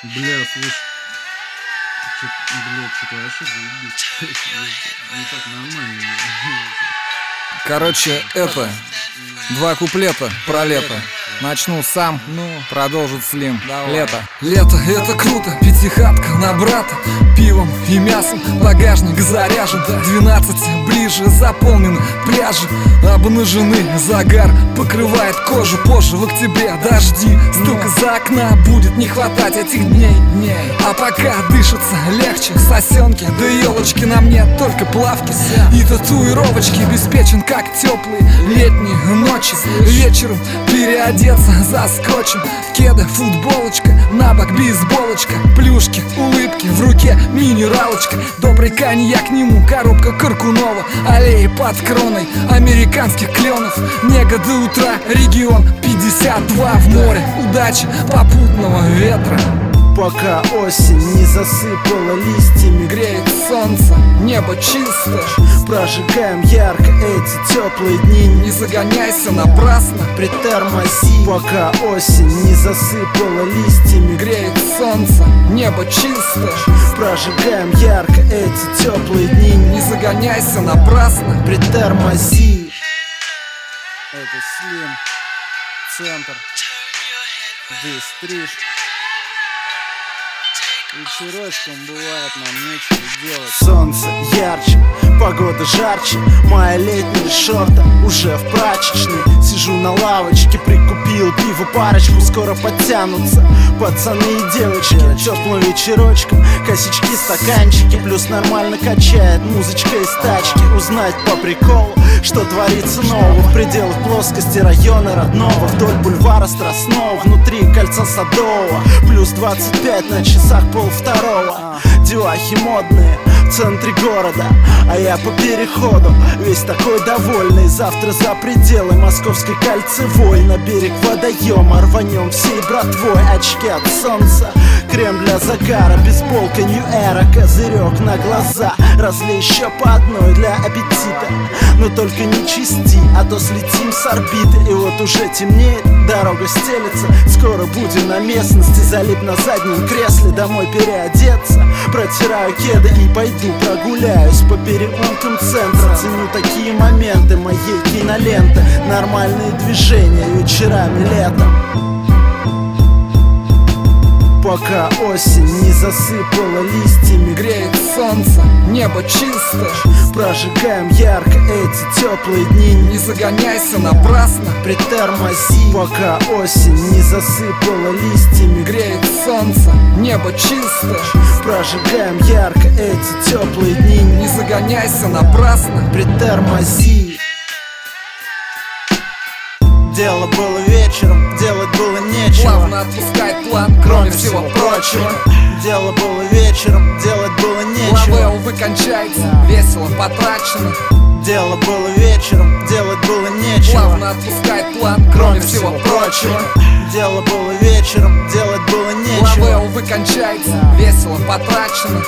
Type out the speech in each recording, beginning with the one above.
Бля, слушай, что-то вообще заебись. Не так нормально. Короче, это два куплета про лето. Начну сам, продолжит Слим. Лето. Лето — это круто, пятихатка на брата. Пивом и мясом багажник заряжен. 12 ближе заполнены пляжи. Обнажены, загар покрывает кожу. Позже в октябре дожди, стук из-за окна. Будет не хватать этих дней. А пока дышится легче, сосенки да елочки на мне, только плавки и татуировочки. Обеспечен как теплые летние ночи. Вечером переодеться заскочим. Кеды, футболочка, на бок бейсболочка. Плюшки, улыбки, в руке минералочка. Добрый коньяк к нему, коробка Каркунова. Аллеи под кроной американских кленов. Нега до утра, регион 52 в море. Удачи, попутного ветра. Пока осень не засыпала листьями, греет солнце, небо чисто. Прожигаем ярко эти теплые дни. Не загоняйся напрасно, притормози. Пока осень не засыпала листьями, греет солнце, небо чисто. Прожигаем ярко эти теплые дни. Не загоняйся напрасно, притормози. Это Слим, центр, здесь стриж. Вечерочком бывает нам нечего делать. Солнце ярче, погода жарче. Мои летние шорты уже в прачечной. Сижу на лавочке, прикупил пиво парочку. Скоро подтянутся пацаны и девочки. Теплым вечерочком, косички, стаканчики. Плюс нормально качает музычка из тачки. Узнать по приколу, что творится нового в пределах плоскости района родного. Вдоль бульвара Страстного, внутри кольца Садового. Плюс 25 на часах полвторого. Девахи модные в центре города, а я по переходу весь такой довольный. Завтра за пределы Московской кольцевой. На берег водоема рванем всей братвой. Очки от солнца, крем для загара, бейсболка New Era, козырек на глаза. Разлей еще по одной для аппетита, но только не чисти, а то слетим с орбиты. И вот уже темнеет, дорога стелется. Скоро будем на местности, залип на заднем кресле. Домой переодеться, протираю кеды и пойду прогуляюсь по переулкам центра. Ценю такие моменты моей киноленты. Нормальные движения вечерами летом. Пока осень не засыпала листьями, греет солнце, небо чисто. Прожигаем ярко эти теплые дни. Не загоняйся напрасно, притормози. Пока осень не засыпала листьями, греет солнце, небо чисто. Прожигаем ярко эти теплые дни. Не загоняйся напрасно, притормози. Дело было вечером, делать было нечего. Плавно отпускай план, кроме всего прочего. Дело было вечером, делать было нечего. Лавел выкончается, весело потрачено. Дело было вечером, делать было нечего. Плавно отпускай план, кроме всего прочего. Дело было вечером, делать было нечего. Лавел выкончается, весело потрачено.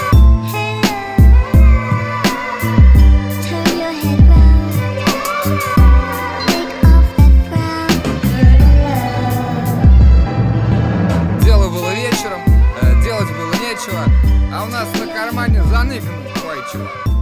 Делать было нечего, а у нас на кармане заныкано кое-чего.